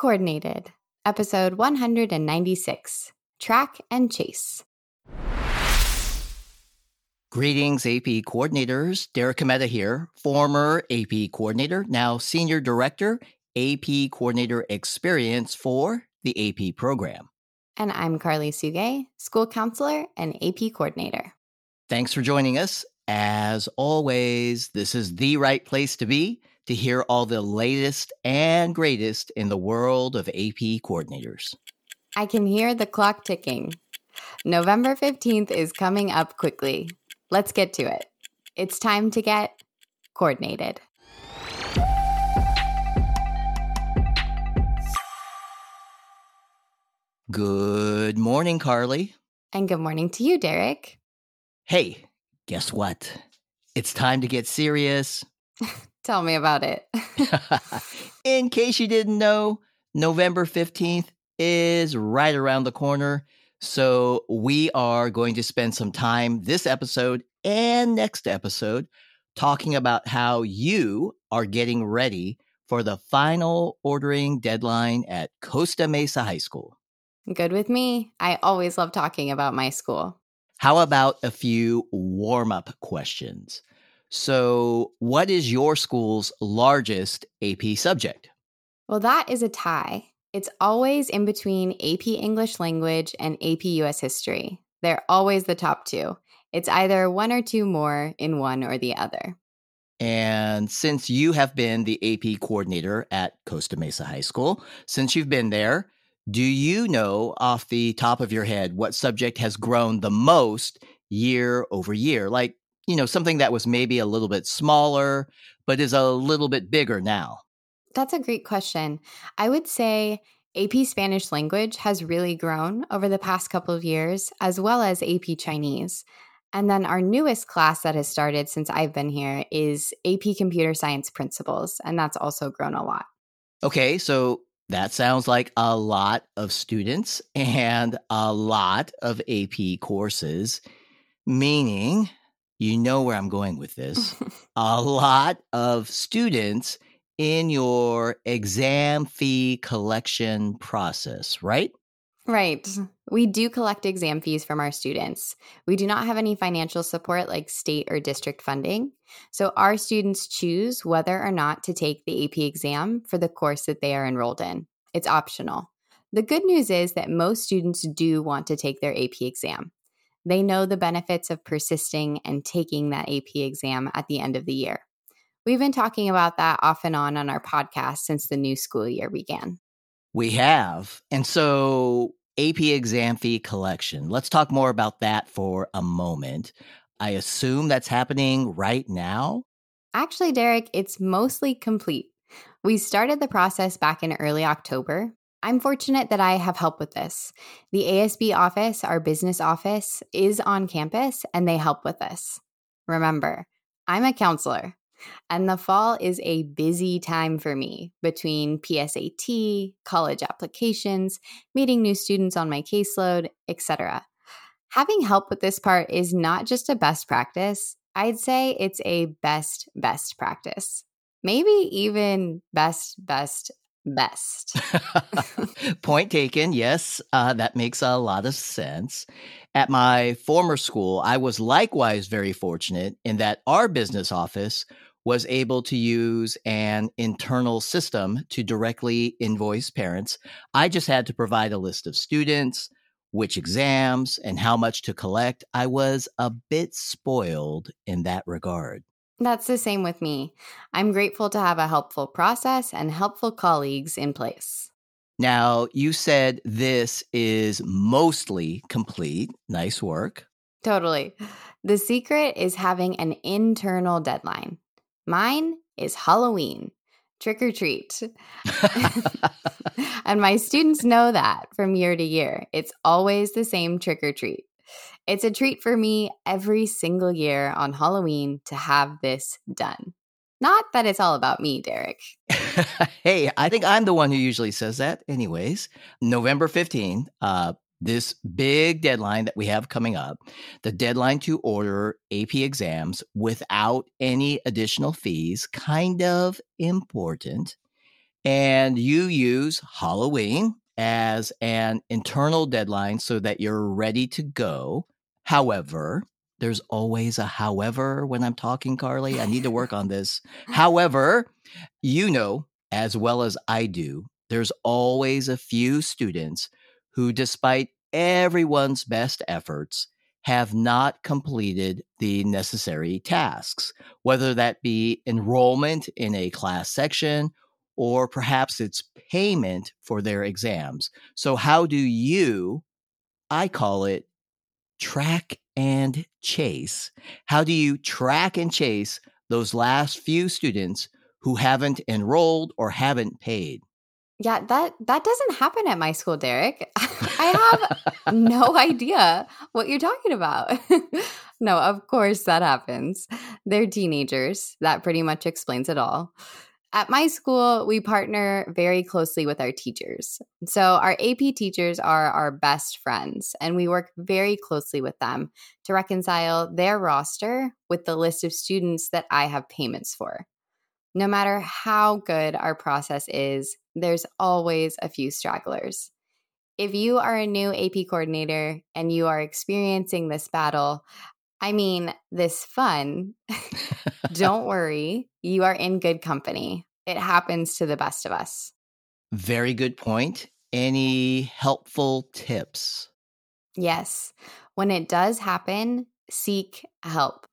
Coordinated, episode 196, Track and Chase. Greetings, AP coordinators. Derek Cometa here, former AP coordinator, now Senior Director, AP Coordinator Experience for the AP program. And I'm Carly Suge, School Counselor and AP Coordinator. Thanks for joining us. As always, this is the right place to be to hear all the latest and greatest in the world of AP coordinators. I can hear the clock ticking. November 15th is coming up quickly. Let's get to it. It's time to get coordinated. Good morning, Carly. And good morning to you, Derek. Hey, guess what? It's time to get serious. Tell me about it. In case you didn't know, November 15th is right around the corner. So we are going to spend some time this episode and next episode talking about how you are getting ready for the final ordering deadline at Costa Mesa High School. Good with me. I always love talking about my school. How about a few warm-up questions? So what is your school's largest AP subject? Well, that is a tie. It's always in between AP English Language and AP US History. They're always the top two. It's either one or two more in one or the other. And since you have been the AP coordinator at Costa Mesa High School, since you've been there, do you know off the top of your head what subject has grown the most year over year? Like, something that was maybe a little bit smaller, but is a little bit bigger now. That's a great question. I would say AP Spanish Language has really grown over the past couple of years, as well as AP Chinese. And then our newest class that has started since I've been here is AP Computer Science Principles, and that's also grown a lot. Okay, so that sounds like a lot of students and a lot of AP courses, meaning, you know where I'm going with this, a lot of students in your exam fee collection process, right? Right. We do collect exam fees from our students. We do not have any financial support like state or district funding. So our students choose whether or not to take the AP exam for the course that they are enrolled in. It's optional. The good news is that most students do want to take their AP exam. They know the benefits of persisting and taking that AP exam at the end of the year. We've been talking about that off and on our podcast since the new school year began. We have. And so AP exam fee collection, let's talk more about that for a moment. I assume that's happening right now? Actually, Derek, it's mostly complete. We started the process back in early October. I'm fortunate that I have help with this. The ASB office, our business office, is on campus and they help with this. Remember, I'm a counselor. And the fall is a busy time for me between PSAT, college applications, meeting new students on my caseload, etc. Having help with this part is not just a best practice. I'd say it's a best practice. Maybe even best. Point taken. Yes, that makes a lot of sense. At my former school, I was likewise very fortunate in that our business office was able to use an internal system to directly invoice parents. I just had to provide a list of students, which exams, and how much to collect. I was a bit spoiled in that regard. That's the same with me. I'm grateful to have a helpful process and helpful colleagues in place. Now, you said this is mostly complete. Nice work. Totally. The secret is having an internal deadline. Mine is Halloween. Trick or treat. And my students know that from year to year. It's always the same trick or treat. It's a treat for me every single year on Halloween to have this done. Not that it's all about me, Derek. Hey, I think I'm the one who usually says that. Anyways, November 15th, this big deadline that we have coming up, the deadline to order AP exams without any additional fees, kind of important. And you use Halloween as an internal deadline so that you're ready to go. However, there's always a however when I'm talking, Carly. I need to work on this. However, you know, as well as I do, there's always a few students who, despite everyone's best efforts, have not completed the necessary tasks, whether that be enrollment in a class section or perhaps it's payment for their exams. So how do you, I call it track and chase. How do you track and chase those last few students who haven't enrolled or haven't paid? Yeah, that doesn't happen at my school, Derek. I have no idea what you're talking about. No, of course that happens. They're teenagers. That pretty much explains it all. At my school, we partner very closely with our teachers. So our AP teachers are our best friends, and we work very closely with them to reconcile their roster with the list of students that I have payments for. No matter how good our process is, there's always a few stragglers. If you are a new AP coordinator and you are experiencing this battle, I mean, this fun, don't worry, you are in good company. It happens to the best of us. Very good point. Any helpful tips? Yes. When it does happen, seek help.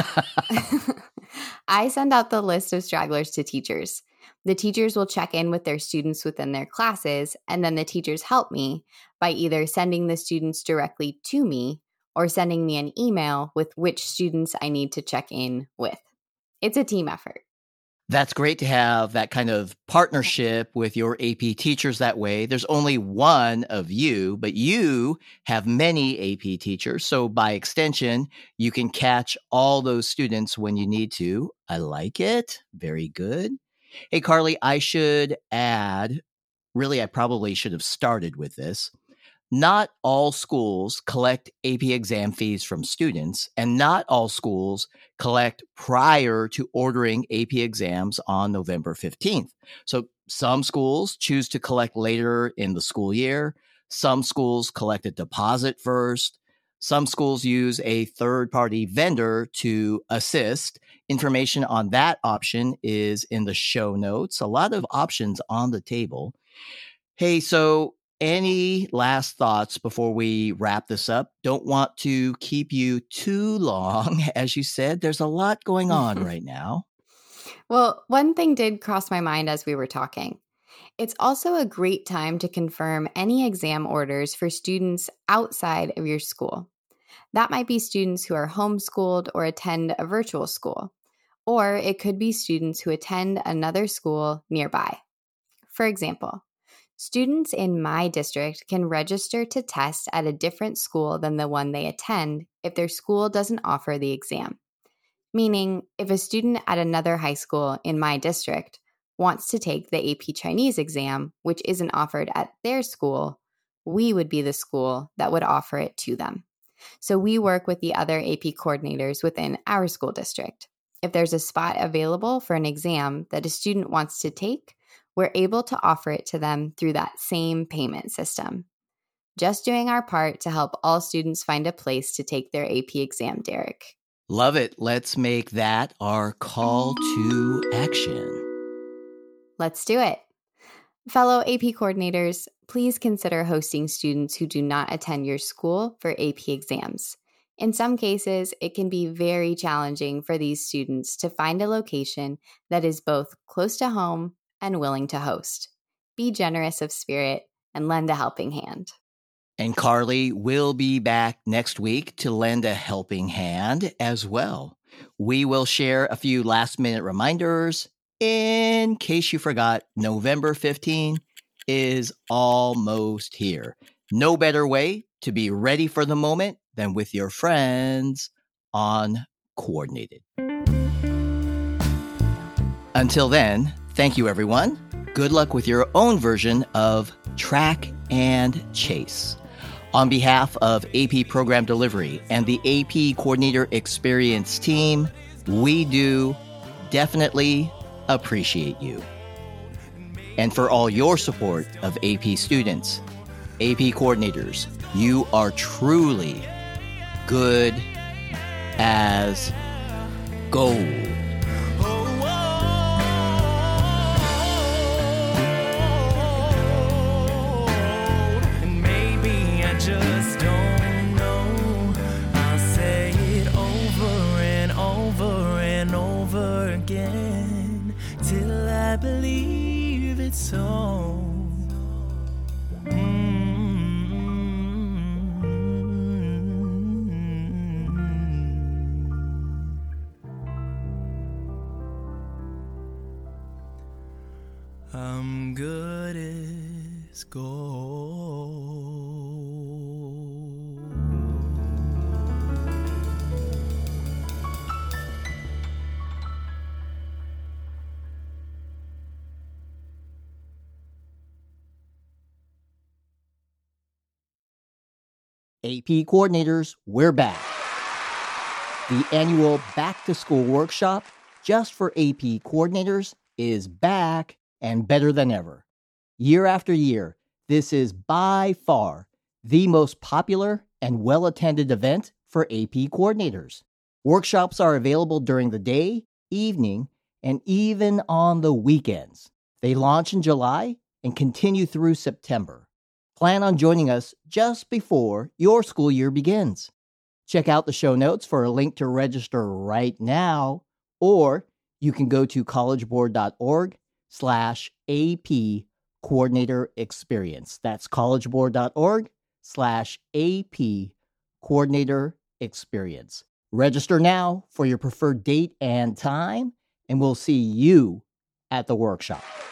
I send out the list of stragglers to teachers. The teachers will check in with their students within their classes, and then the teachers help me by either sending the students directly to me or sending me an email with which students I need to check in with. It's a team effort. That's great to have that kind of partnership with your AP teachers that way. There's only one of you, but you have many AP teachers. So by extension, you can catch all those students when you need to. I like it. Very good. Hey, Carly, I should add, really, I probably should have started with this. Not all schools collect AP exam fees from students, and not all schools collect prior to ordering AP exams on November 15th. So some schools choose to collect later in the school year. Some schools collect a deposit first. Some schools use a third-party vendor to assist. Information on that option is in the show notes. A lot of options on the table. Hey, so any last thoughts before we wrap this up? Don't want to keep you too long. As you said, there's a lot going on right now. Well, one thing did cross my mind as we were talking. It's also a great time to confirm any exam orders for students outside of your school. That might be students who are homeschooled or attend a virtual school, or it could be students who attend another school nearby. For example, students in my district can register to test at a different school than the one they attend if their school doesn't offer the exam. Meaning, if a student at another high school in my district wants to take the AP Chinese exam, which isn't offered at their school, we would be the school that would offer it to them. So we work with the other AP coordinators within our school district. If there's a spot available for an exam that a student wants to take, we're able to offer it to them through that same payment system. Just doing our part to help all students find a place to take their AP exam, Derek. Love it. Let's make that our call to action. Let's do it. Fellow AP coordinators, please consider hosting students who do not attend your school for AP exams. In some cases, it can be very challenging for these students to find a location that is both close to home and willing to host. Be generous of spirit and lend a helping hand. And Carly will be back next week to lend a helping hand as well. We will share a few last-minute reminders. In case you forgot, November 15 is almost here. No better way to be ready for the moment than with your friends on Coordinated. Until then, thank you, everyone. Good luck with your own version of Track and Chase. On behalf of AP Program Delivery and the AP Coordinator Experience team, we do definitely appreciate you. and for all your support of AP students. AP coordinators, you are truly good as gold. And maybe I just don't know. I'll say it over and over and over again till I believe it's so. I'm good as gold. AP coordinators, we're back. The annual Back to School workshop just for AP coordinators is back and better than ever. Year after year, this is by far the most popular and well-attended event for AP coordinators. Workshops are available during the day, evening, and even on the weekends. They launch in July and continue through September. Plan on joining us just before your school year begins. Check out the show notes for a link to register right now, or you can go to collegeboard.org/AP Coordinator Experience. That's collegeboard.org/AP Coordinator Experience. Register now for your preferred date and time, and we'll see you at the workshop.